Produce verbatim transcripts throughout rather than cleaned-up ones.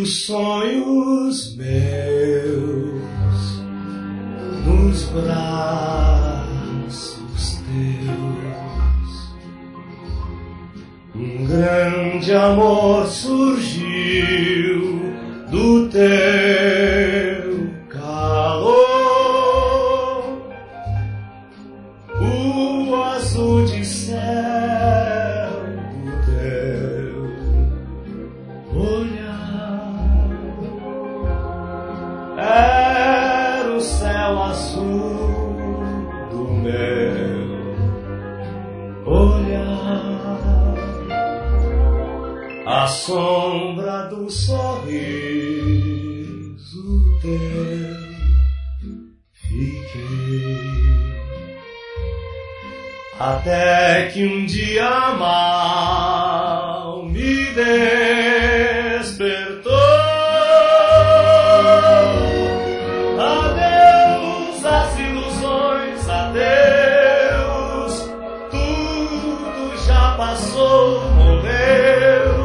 os sonhos meus nos braços teus. Um grande amor surgiu do teu calor, o azul de céu do teu olhar. Era o céu azul do meu olhar, a sombra do sorriso teu fiquei, até que um dia mal me despertou. Adeus as ilusões, adeus, tudo já passou, morreu.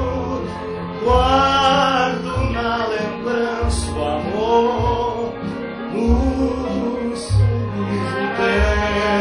Guardo na lembrança o amor no sorriso teu.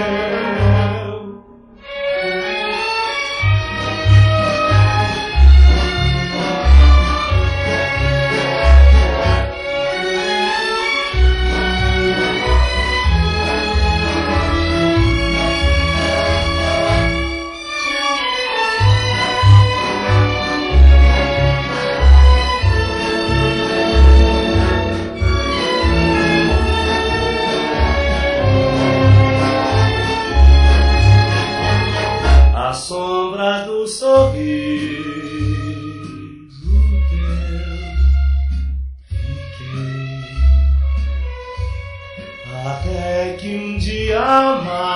A sombra do sorriso teu fiquei, até que um dia mais